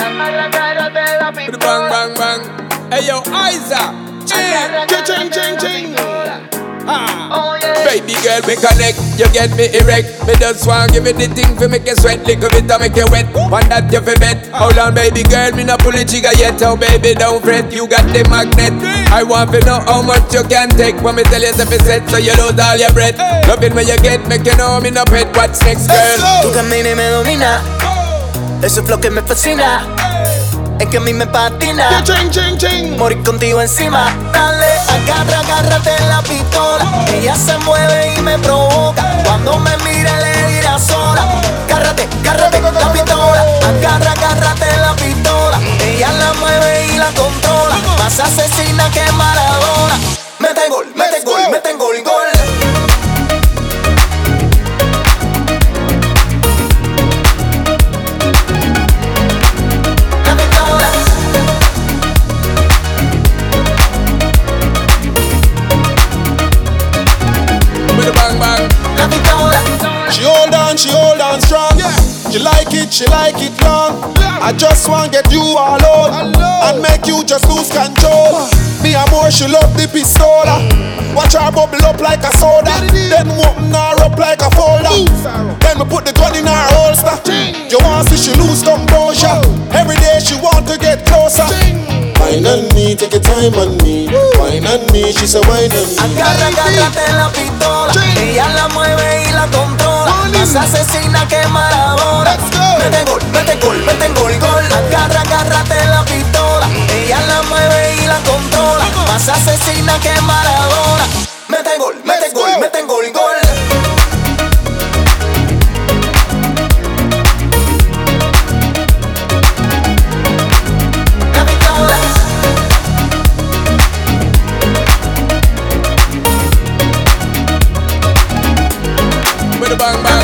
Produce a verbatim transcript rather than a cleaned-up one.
Bang, bang, bang. Hey yo, Isa. Ching, ching, ching, ching. Ah. Baby girl, we connect. You get me erect. Me just want give me the thing for make you sweat. Little bit to make you wet. One that you fi bet. Hold on, baby girl, me not pull the trigger yet. Oh, baby, don't fret. You got the magnet. I want to know how much you can take. When me tell you if it's set, so you lose all your breath. Loving when you get, make you know me no pet. What's next, girl? Tu camina y me domina. Eso es lo que me fascina. Es que a mí me patina. Ching, ching, ching. Morir contigo encima. Dale, agarra, agárrate la pistola. Ella se mueve y me provoca. Cuando me mire le dirá sola. Agárrate, agárrate la pistola. Agarra, agárrate la pistola. Ella la mueve y la controla. Más asesina que Maradona. Mete gol, mete gol, mete gol, gol. She hold on, she hold on strong. Yeah. She like it, she like it long. Yeah. I just want get you alone and make you just lose control. Me and more, she love the pistola. Watch her bubble up like a soda. Then open her up like a folder. Then we put the gun in her holster. You want to see she lose composure. Every day she want to get closer. Wine on me, take your time on me. Wine on me, she say wine on me. Agarra, agárrate la pistola. Ella la mueve y la controla. Más asesina que Maradona. Mete gol, mete gol, mete gol, gol. Agarra, agárrate la pistola. Ella la mueve y la controla. Más asesina que Maradona. Mete gol, mete gol, mete gol, gol. Bang, bang.